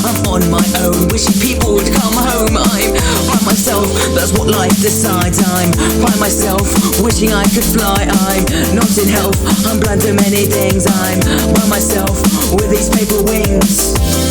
I'm on my own, wishing people would come home. I'm by myself, that's what life decides. I'm by myself, wishing I could fly. I'm not in health, I'm blind to many things. I'm by myself with these paper wings.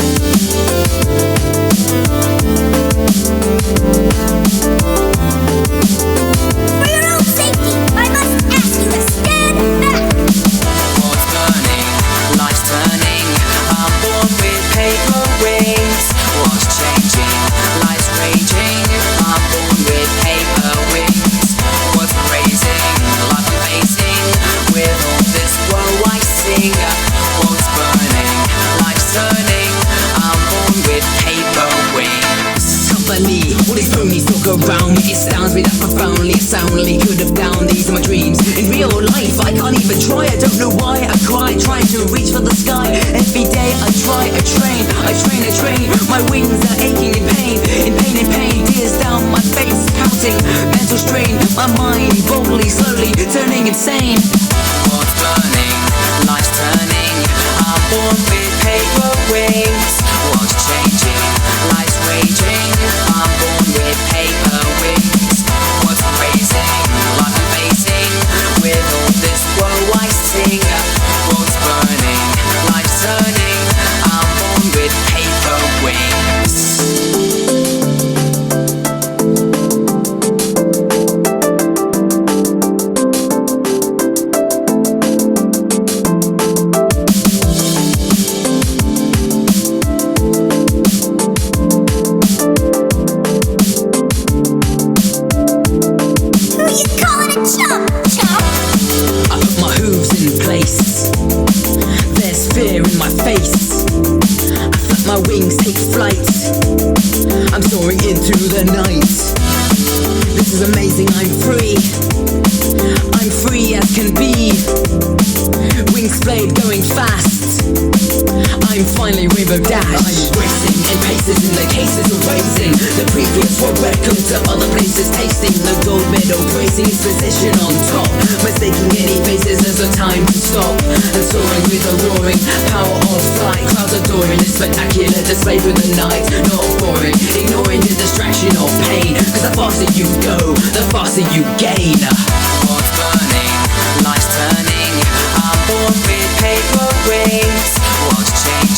For your own safety, I must ask you to stand back. What's burning? Life's turning. I'm born with paper wings. What's changing? Life's raging. I'm born with paper wings. What's raising? Life I'm facing. With all this woe I sing. What's burning? Life's turning. I'm born with paper wings. Company, all these ponies talk around me. It astounds me that profoundly, soundly could have downed these are my dreams. In real life, I can't even try. I don't know why I cry, trying to reach for the sky. Every day I try, I train. My wings are aching in pain, in pain. Tears down my face, counting mental strain. My mind boldly, slowly turning insane. What's burning? Life's turning. I'm born with paper wings. What's changing? Life's raging. I'm born with paper wings. What's raising? Life I'm facing. With all this woe I sing. What's burning? Life's turning. I'm born with paper wings. Who you calling a chump, chump? I put my hooves in place. There's fear in my face. I flap my wings, take flight. I'm soaring into the night. This is amazing, I'm free. I'm free as can be. Wings blade going fast. I'm finally rainbow dash. I'm racing in paces in the cases of racing. The previous world record to other places, tasting the gold medal, praising its position on top, mistaking any faces as a time to stop, and soaring with the roaring power of flight. Clouds adoring this spectacular display through the night, not boring, ignoring the distraction of pain. Cause the faster you go, the faster you gain. What's burning? Life's turning. I'm born with paper wings. What's changing?